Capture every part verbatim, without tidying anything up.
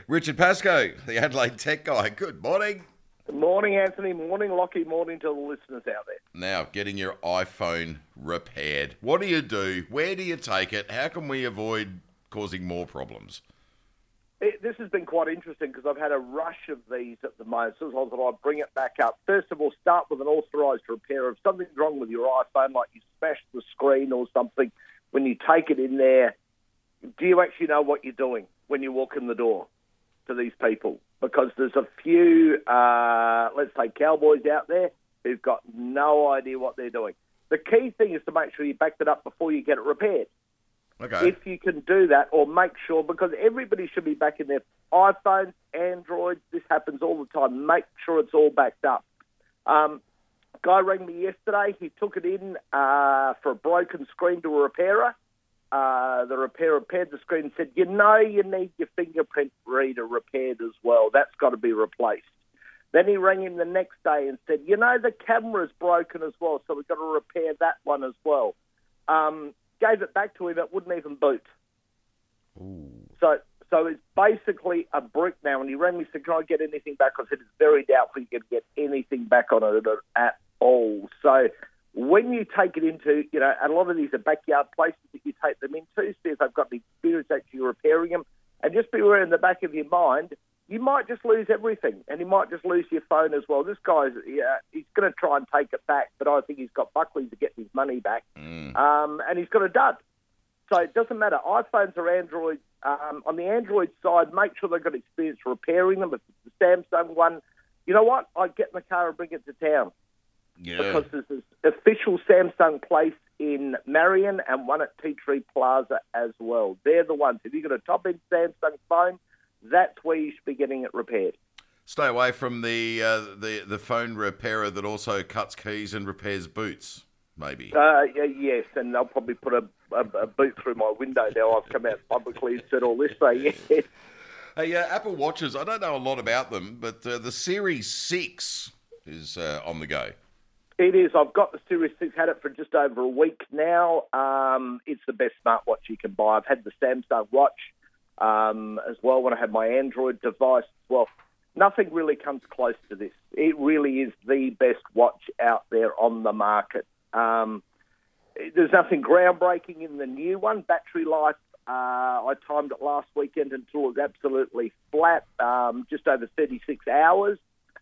Richard Pascoe, the Adelaide tech guy. Good morning. Good morning, Anthony. Morning, Lockie. Morning to the listeners out there. Now, getting your iPhone repaired. What do you do? Where do you take it? How can we avoid causing more problems? It, this has been quite interesting because I've had a rush of these at the moment. So I thought I'd bring it back up. First of all, start with an authorised repair. If something's wrong with your iPhone, like you smashed the screen or something, when you take it in there, do you actually know what you're doing when you walk in the door to these people? Because there's a few, uh, let's say, cowboys out there who've got no idea what they're doing. The key thing is to make sure you back it up before you get it repaired. Okay. If you can do that, or make sure, because everybody should be backing their iPhones, Androids, this happens all the time. Make sure it's all backed up. Um, guy rang me yesterday. He took it in uh, for a broken screen to a repairer. Uh, the repairer repaired the screen and said, you know, you need your fingerprint reader repaired as well. That's got to be replaced. Then he rang him the next day and said, you know, the camera's broken as well, so we've got to repair that one as well. Um, gave it back to him, it wouldn't even boot. Ooh. So so it's basically a brick now. And he rang me and said, can I get anything back? I said, it's very doubtful you can get anything back on it at all. So when you take it into, you know, and a lot of these are backyard places that you take them into, see if they've got the experience actually repairing them, and just be aware in the back of your mind, you might just lose everything, and you might just lose your phone as well. This guy's, yeah, he's going to try and take it back, but I think he's got Buckley to get his money back, Mm. um, and he's got a dud. So it doesn't matter. iPhones or Android. Um, on the Android side, make sure they've got experience repairing them. If it's the Samsung one, you know what? I'd get in the car and bring it to town. Yeah. Because there's this official Samsung place in Marion and one at Tea Tree Plaza as well. They're the ones. If you've got a top-end Samsung phone, that's where you should be getting it repaired. Stay away from the, uh, the the phone repairer that also cuts keys and repairs boots, maybe. Uh, yeah, yes, and they'll probably put a, a, a boot through my window now. I've come out publicly and said all this, so yeah. Hey, uh, Apple Watches, I don't know a lot about them, but uh, the Series six is uh, on the go. It is. I've got the Series six, had it for just over a week now. Um, it's the best smartwatch you can buy. I've had the Samsung Watch um, as well when I had my Android device as well. Nothing really comes close to this. It really is the best watch out there on the market. Um, there's nothing groundbreaking in the new one. Battery life, uh, I timed it last weekend until it was absolutely flat, um, just over thirty-six hours.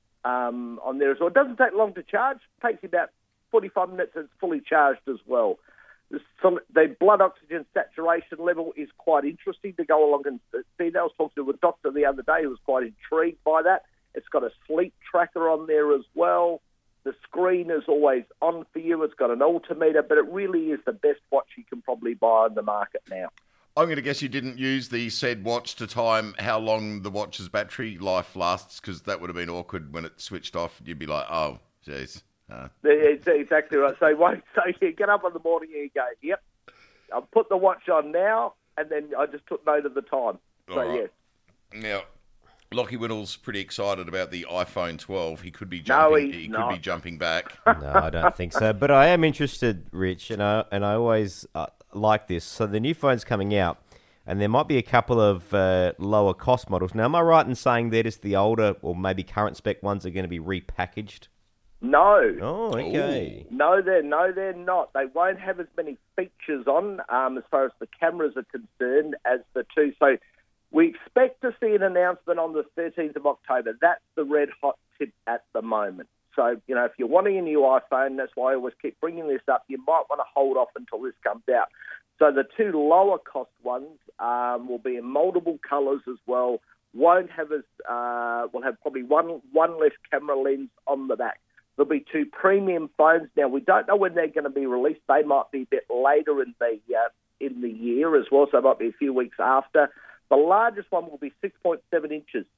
Um, on there as well. It doesn't take long to charge. It takes you about forty-five minutes and it's fully charged as well. The, some, the blood oxygen saturation level is quite interesting to go along and see that. I was talking to a doctor the other day who was quite intrigued by that. It's got a sleep tracker on there as well. The screen is always on for you. It's got an altimeter, but it really is the best watch you can probably buy on the market now. I'm going to guess you didn't use the said watch to time how long the watch's battery life lasts, because that would have been awkward when it switched off. You'd be like, oh, jeez. Uh. It's exactly right. So, wait, so you get up in the morning and you go, yep, I'll put the watch on now, and then I just took note of the time. So, All right. yes. Now, Lockie Whittle's pretty excited about the iPhone twelve. He could be No, jumping. he's he not. could be jumping back. No, I don't think so. But I am interested, Rich, and I and I always uh, like this. So the new phone's coming out, and there might be a couple of uh, lower cost models. Now, am I right in saying that is the older or maybe current spec ones are going to be repackaged? No. Oh, okay. No, they're no, they're not. They won't have as many features on um, as far as the cameras are concerned as the two. So we expect to see an announcement on the thirteenth of October. That's the red hot tip at the moment. So, you know, if you're wanting a new iPhone, that's why I always keep bringing this up, you might want to hold off until this comes out. So the two lower cost ones um, will be in multiple colours as well. Won't have as uh, will have probably one one less camera lens on the back. There'll be two premium phones. Now we don't know when they're going to be released. They might be a bit later in the uh, in the year as well. So it might be a few weeks after. The largest one will be six point seven inches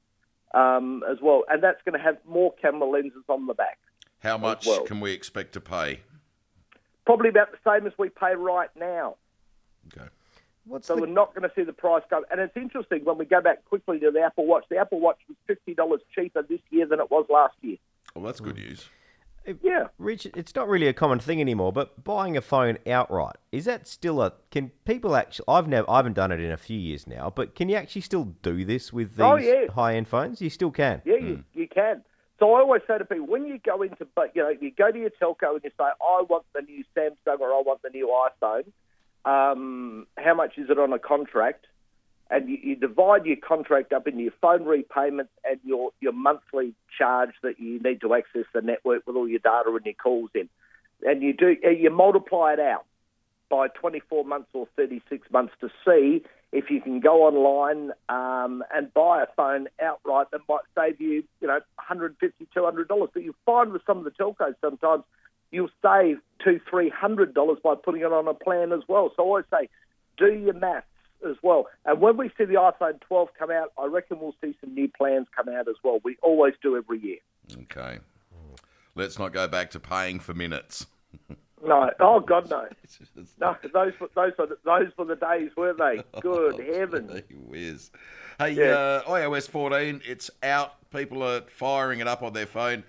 um, as well, and that's going to have more camera lenses on the back. How much well. can we expect to pay? Probably about the same as we pay right now. Okay. What's So the... we're not going to see the price go. And it's interesting, when we go back quickly to the Apple Watch, the Apple Watch was fifty dollars cheaper this year than it was last year. Well, that's good news. Yeah. Rich, it's not really a common thing anymore, but buying a phone outright, is that still a... Can people actually... I've never, I haven't done it in a few years now, but can you actually still do this with these Oh, yeah. high-end phones? You still can? Yeah, you, you can. So I always say to people, when you go into, but you know, you go to your telco and you say, I want the new Samsung or I want the new iPhone, um, how much is it on a contract? And you, you divide your contract up into your phone repayments and your, your monthly charge that you need to access the network with all your data and your calls in. And you do you multiply it out by twenty-four months or thirty-six months to see if you can go online um, and buy a phone outright that might save you, you know, one hundred fifty dollars, two hundred dollars. But you find with some of the telcos sometimes you'll save two hundred dollars, three hundred dollars by putting it on a plan as well. So I always say, do your maths as well. And when we see the iPhone twelve come out, I reckon we'll see some new plans come out as well. We always do every year. Okay. Let's not go back to paying for minutes. No. Oh, God, no. No, those, those, were, those were the days, weren't they? Good heavens. Whiz. Hey, Yeah. uh, iOS fourteen, it's out. People are firing it up on their phone.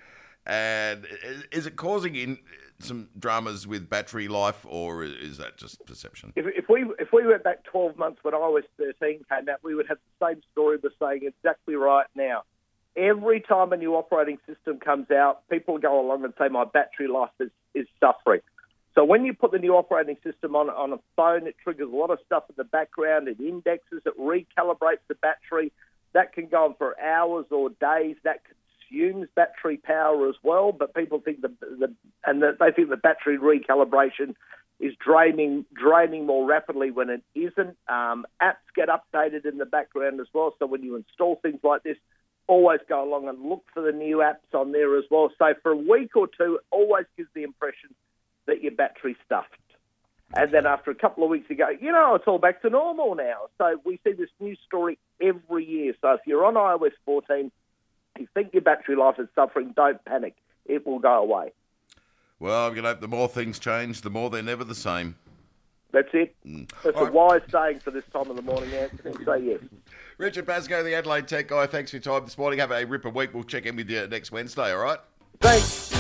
And is it causing in some dramas with battery life, or is that just perception? If, if we if we went back twelve months when iOS thirteen came out, we would have the same story we're saying exactly right now. Every time a new operating system comes out, people go along and say, my battery life is, is suffering. So when you put the new operating system on, on a phone, it triggers a lot of stuff in the background. It indexes, it recalibrates the battery. That can go on for hours or days. That consumes battery power as well, but people think the, the and the, they think the battery recalibration is draining draining more rapidly when it isn't. Um, apps get updated in the background as well, so when you install things like this, always go along and look for the new apps on there as well. So for a week or two, it always gives the impression that your battery's stuffed. And then after a couple of weeks, you go, you know, it's all back to normal now. So we see this new story every year. So if you're on iOS fourteen, if you think your battery life is suffering, don't panic. It will go away. Well, I'm going to hope the more things change, the more they're never the same. That's it. Mm. That's All a right. wise saying for this time of the morning, Anthony. So, yes. Richard Pascoe, the Adelaide Tech Guy, thanks for your time this morning. Have a ripper week. We'll check in with you next Wednesday, all right? Thanks.